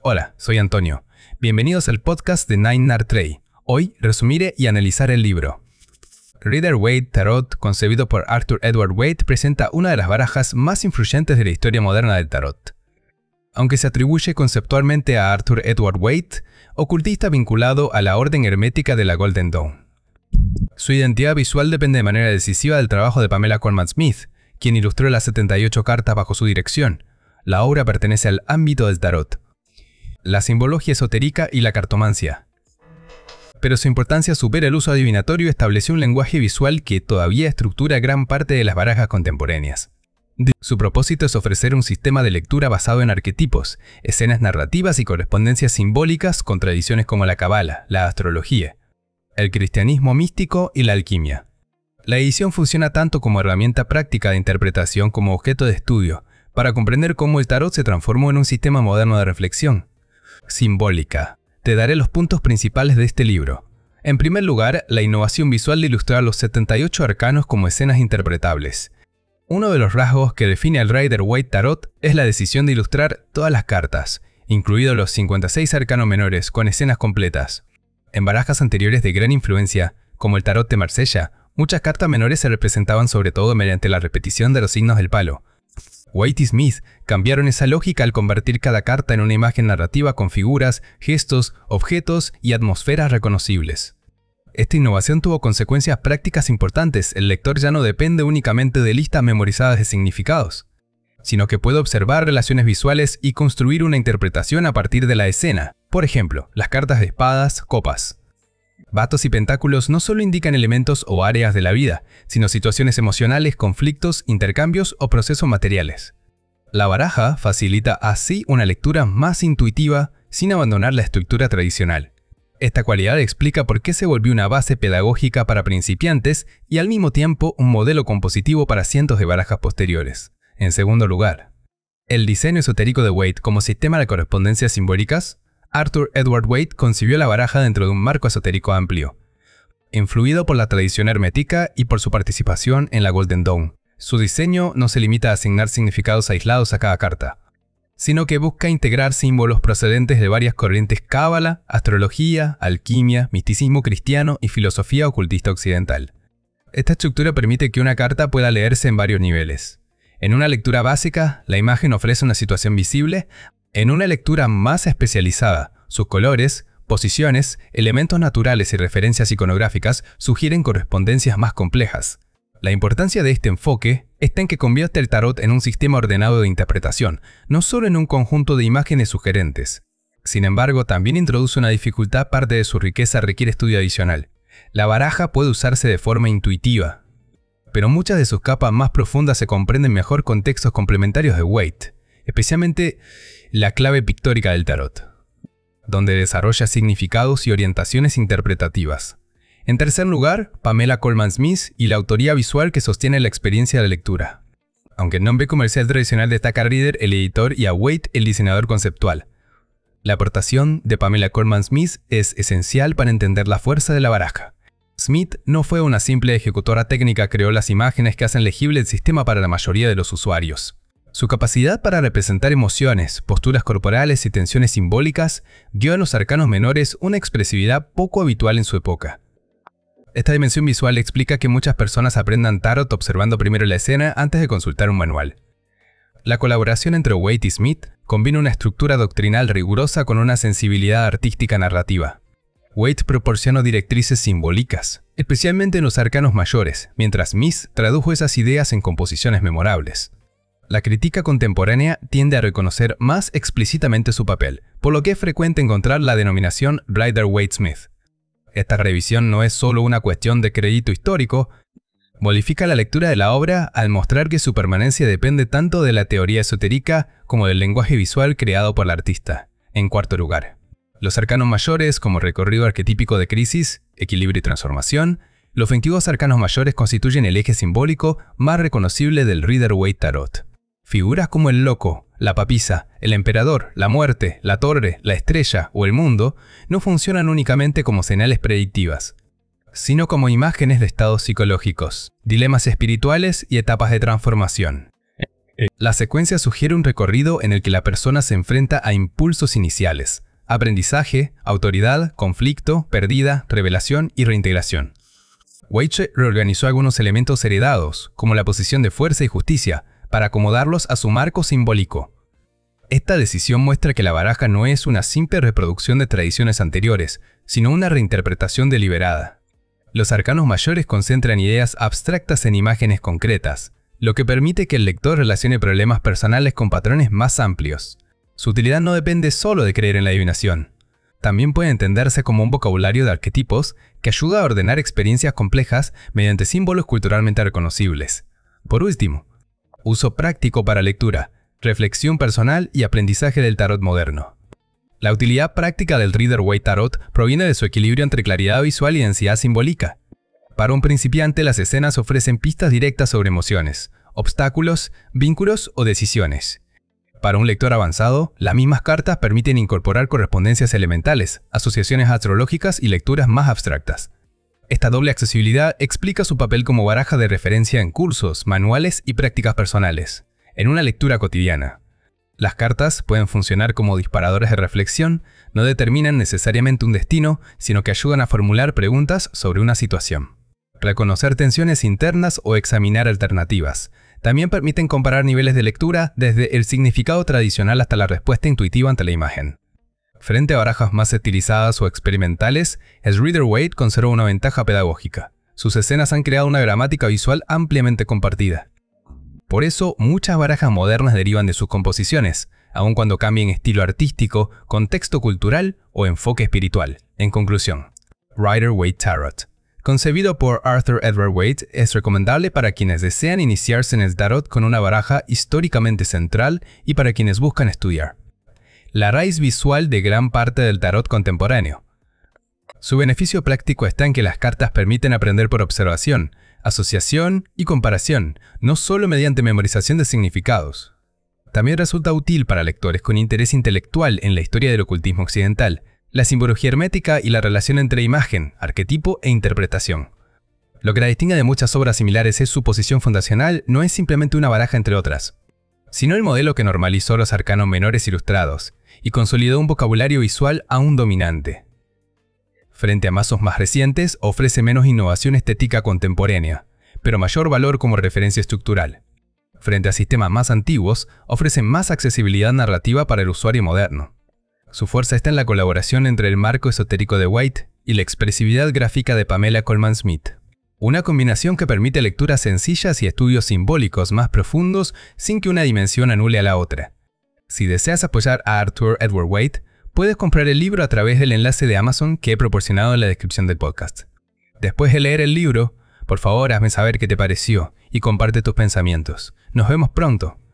Hola, soy Antonio. Bienvenidos al podcast de Nine Art Tray. Hoy resumiré y analizar el libro. Rider-Waite Tarot, concebido por Arthur Edward Waite, presenta una de las barajas más influyentes de la historia moderna del tarot. Aunque se atribuye conceptualmente a Arthur Edward Waite, ocultista vinculado a la orden hermética de la Golden Dawn. Su identidad visual depende de manera decisiva del trabajo de Pamela Colman Smith, quien ilustró las 78 cartas bajo su dirección. La obra pertenece al ámbito del tarot, la simbología esotérica y la cartomancia. Pero su importancia supera el uso adivinatorio y estableció un lenguaje visual que todavía estructura gran parte de las barajas contemporáneas. Su propósito es ofrecer un sistema de lectura basado en arquetipos, escenas narrativas y correspondencias simbólicas con tradiciones como la Cábala, la astrología, el cristianismo místico y la alquimia. La edición funciona tanto como herramienta práctica de interpretación como objeto de estudio, para comprender cómo el tarot se transformó en un sistema moderno de reflexión. Simbólica. Te daré los puntos principales de este libro. En primer lugar, la innovación visual de ilustrar los 78 arcanos como escenas interpretables. Uno de los rasgos que define al Rider-Waite Tarot es la decisión de ilustrar todas las cartas, incluidos los 56 arcanos menores con escenas completas. En barajas anteriores de gran influencia, como el Tarot de Marsella, muchas cartas menores se representaban sobre todo mediante la repetición de los signos del palo. Waite y Smith cambiaron esa lógica al convertir cada carta en una imagen narrativa con figuras, gestos, objetos y atmósferas reconocibles. Esta innovación tuvo consecuencias prácticas importantes. El lector ya no depende únicamente de listas memorizadas de significados, sino que puede observar relaciones visuales y construir una interpretación a partir de la escena. Por ejemplo, las cartas de espadas, copas. Bastos y pentáculos no solo indican elementos o áreas de la vida, sino situaciones emocionales, conflictos, intercambios o procesos materiales. La baraja facilita así una lectura más intuitiva sin abandonar la estructura tradicional. Esta cualidad explica por qué se volvió una base pedagógica para principiantes y al mismo tiempo un modelo compositivo para cientos de barajas posteriores. En segundo lugar, el diseño esotérico de Waite como sistema de correspondencias simbólicas. Arthur Edward Waite concibió la baraja dentro de un marco esotérico amplio, influido por la tradición hermética y por su participación en la Golden Dawn. Su diseño no se limita a asignar significados aislados a cada carta, sino que busca integrar símbolos procedentes de varias corrientes cábala, astrología, alquimia, misticismo cristiano y filosofía ocultista occidental. Esta estructura permite que una carta pueda leerse en varios niveles. En una lectura básica, la imagen ofrece una situación visible. En una lectura más especializada, sus colores, posiciones, elementos naturales y referencias iconográficas sugieren correspondencias más complejas. La importancia de este enfoque está en que convierte el tarot en un sistema ordenado de interpretación, no solo en un conjunto de imágenes sugerentes. Sin embargo, también introduce una dificultad. Parte de su riqueza requiere estudio adicional. La baraja puede usarse de forma intuitiva, pero muchas de sus capas más profundas se comprenden mejor con textos complementarios de Waite, especialmente la clave pictórica del tarot, donde desarrolla significados y orientaciones interpretativas. En tercer lugar, Pamela Colman Smith y la autoría visual que sostiene la experiencia de lectura. Aunque el nombre comercial tradicional destaca a Rider, el editor, y a Waite, el diseñador conceptual. La aportación de Pamela Colman Smith es esencial para entender la fuerza de la baraja. Smith no fue una simple ejecutora técnica, creó las imágenes que hacen legible el sistema para la mayoría de los usuarios. Su capacidad para representar emociones, posturas corporales y tensiones simbólicas dio a los arcanos menores una expresividad poco habitual en su época. Esta dimensión visual explica que muchas personas aprendan tarot observando primero la escena antes de consultar un manual. La colaboración entre Waite y Smith combina una estructura doctrinal rigurosa con una sensibilidad artística narrativa. Waite proporcionó directrices simbólicas, especialmente en los arcanos mayores, mientras Smith tradujo esas ideas en composiciones memorables. La crítica contemporánea tiende a reconocer más explícitamente su papel, por lo que es frecuente encontrar la denominación Rider-Waite-Smith. Esta revisión no es solo una cuestión de crédito histórico, modifica la lectura de la obra al mostrar que su permanencia depende tanto de la teoría esotérica como del lenguaje visual creado por el artista. En cuarto lugar, los arcanos mayores como recorrido arquetípico de crisis, equilibrio y transformación. Los 22 arcanos mayores constituyen el eje simbólico más reconocible del Rider-Waite Tarot. Figuras como el loco, la papisa, el emperador, la muerte, la torre, la estrella o el mundo no funcionan únicamente como señales predictivas, sino como imágenes de estados psicológicos, dilemas espirituales y etapas de transformación. La secuencia sugiere un recorrido en el que la persona se enfrenta a impulsos iniciales: aprendizaje, autoridad, conflicto, pérdida, revelación y reintegración. Waite reorganizó algunos elementos heredados, como la posición de fuerza y justicia, para acomodarlos a su marco simbólico. Esta decisión muestra que la baraja no es una simple reproducción de tradiciones anteriores, sino una reinterpretación deliberada. Los arcanos mayores concentran ideas abstractas en imágenes concretas, lo que permite que el lector relacione problemas personales con patrones más amplios. Su utilidad no depende solo de creer en la adivinación. También puede entenderse como un vocabulario de arquetipos que ayuda a ordenar experiencias complejas mediante símbolos culturalmente reconocibles. Por último, uso práctico para lectura, reflexión personal y aprendizaje del tarot moderno. La utilidad práctica del Rider-Waite Tarot proviene de su equilibrio entre claridad visual y densidad simbólica. Para un principiante, las escenas ofrecen pistas directas sobre emociones, obstáculos, vínculos o decisiones. Para un lector avanzado, las mismas cartas permiten incorporar correspondencias elementales, asociaciones astrológicas y lecturas más abstractas. Esta doble accesibilidad explica su papel como baraja de referencia en cursos, manuales y prácticas personales, en una lectura cotidiana. Las cartas pueden funcionar como disparadores de reflexión, no determinan necesariamente un destino, sino que ayudan a formular preguntas sobre una situación, reconocer tensiones internas o examinar alternativas. También permiten comparar niveles de lectura desde el significado tradicional hasta la respuesta intuitiva ante la imagen. Frente a barajas más estilizadas o experimentales, el Rider-Waite conserva una ventaja pedagógica. Sus escenas han creado una gramática visual ampliamente compartida. Por eso, muchas barajas modernas derivan de sus composiciones, aun cuando cambien estilo artístico, contexto cultural o enfoque espiritual. En conclusión, Rider-Waite Tarot, concebido por Arthur Edward Waite, es recomendable para quienes desean iniciarse en el tarot con una baraja históricamente central y para quienes buscan estudiar la raíz visual de gran parte del tarot contemporáneo. Su beneficio práctico está en que las cartas permiten aprender por observación, asociación y comparación, no solo mediante memorización de significados. También resulta útil para lectores con interés intelectual en la historia del ocultismo occidental, la simbología hermética y la relación entre imagen, arquetipo e interpretación. Lo que la distingue de muchas obras similares es su posición fundacional, no es simplemente una baraja entre otras, sino el modelo que normalizó los arcanos menores ilustrados y consolidó un vocabulario visual aún dominante. Frente a mazos más recientes, ofrece menos innovación estética contemporánea, pero mayor valor como referencia estructural. Frente a sistemas más antiguos, ofrece más accesibilidad narrativa para el usuario moderno. Su fuerza está en la colaboración entre el marco esotérico de Waite y la expresividad gráfica de Pamela Colman Smith. Una combinación que permite lecturas sencillas y estudios simbólicos más profundos sin que una dimensión anule a la otra. Si deseas apoyar a Arthur Edward Waite, puedes comprar el libro a través del enlace de Amazon que he proporcionado en la descripción del podcast. Después de leer el libro, por favor hazme saber qué te pareció y comparte tus pensamientos. Nos vemos pronto.